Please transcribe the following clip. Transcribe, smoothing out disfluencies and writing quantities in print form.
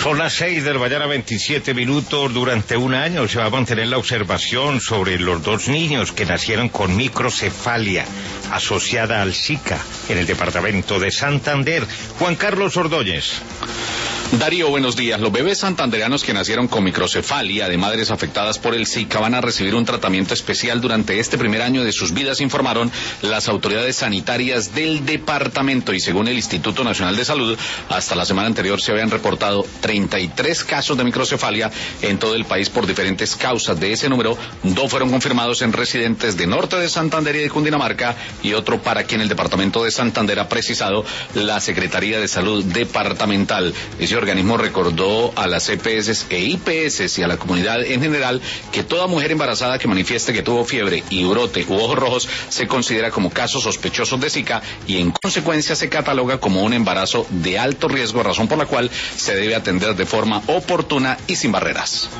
Son las 6 de la mañana, 27 minutos. Durante un año se va a mantener la observación sobre los 2 niños que nacieron con microcefalia asociada al Zika en el departamento de Santander. Juan Carlos Ordóñez. Darío, buenos días. Los bebés santandereanos que nacieron con microcefalia de madres afectadas por el Zika van a recibir un tratamiento especial durante este primer año de sus vidas, informaron las autoridades sanitarias del departamento. Y según el Instituto Nacional de Salud, hasta la semana anterior se habían reportado 33 casos de microcefalia en todo el país por diferentes causas. De ese número, 2 fueron confirmados en residentes de norte de Santander y de Cundinamarca, y otro para quien el departamento de Santander ha precisado la Secretaría de Salud Departamental. Ese organismo recordó a las EPS e IPS y a la comunidad en general que toda mujer embarazada que manifieste que tuvo fiebre y brote u ojos rojos se considera como casos sospechosos de Zika y en consecuencia se cataloga como un embarazo de alto riesgo, razón por la cual se debe atender de forma oportuna y sin barreras.